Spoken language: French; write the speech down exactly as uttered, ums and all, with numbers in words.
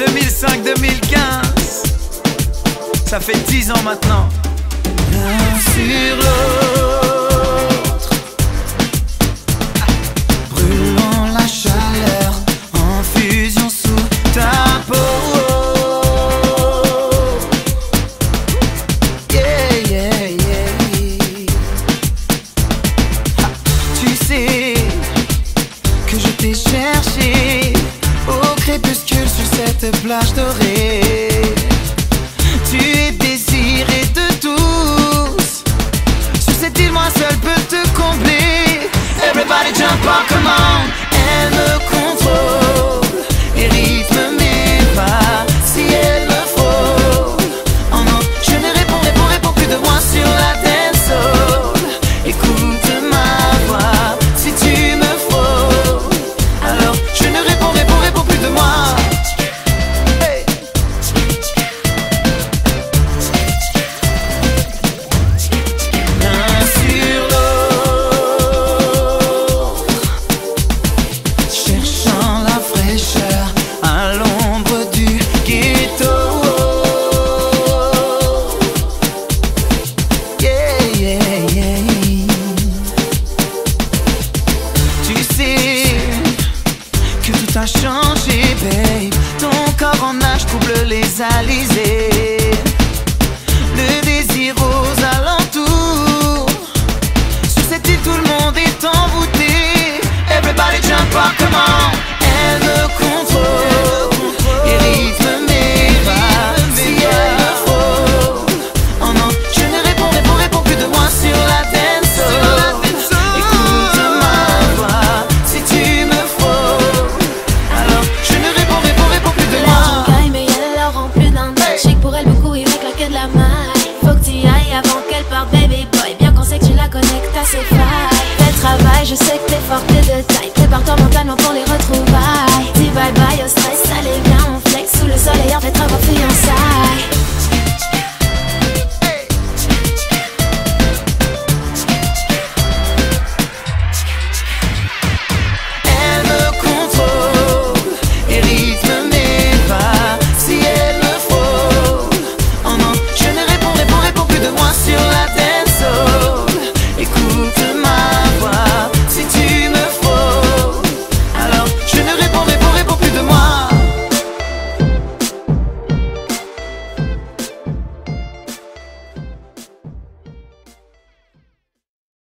deux mille cinq deux mille quinze. Ça fait dix ans maintenant. L'un sur l'autre, brûlant la chaleur en fusion sous ta peau. Yeah, yeah, yeah. Ha, tu sais que je t'ai cherché au crépuscule sur cette plage dorée. Tu es désiré de tous. Sur cette île, moi seul peux te combler. Everybody jump on, come on. Elle me contrôle et rythme mes pas si elle me frôle. Oh non, je ne réponds, réponds, réponds plus de moi sur la dance hall. Écoute ma voix si tu me frôles. Alors je ne réponds, réponds, réponds plus de moi. T'as changé, babe. Ton corps en nage trouble les alizés. Le désir aux alentours. Sur cette île, tout le monde est envoûté. Everybody jump on, come on. Elle me contrôle et rythme mes pas si elle me frôle. Oh non, je ne réponds, réponds, réponds plus de moi sur la dance hall. Écoute ma voix si tu me frôles. Je ne réponds, réponds, réponds plus de moi. La mais elle leur rend plus d'un an. Chic pour elle, beaucoup il va claquer de la maille. Faut que t'y ailles avant qu'elle parte, baby boy. Bien qu'on sait que tu la connectes à ses failles. Fais le travail, je sais que t'es forte et de taille. Prépare-toi mentalement pour les retrouvailles.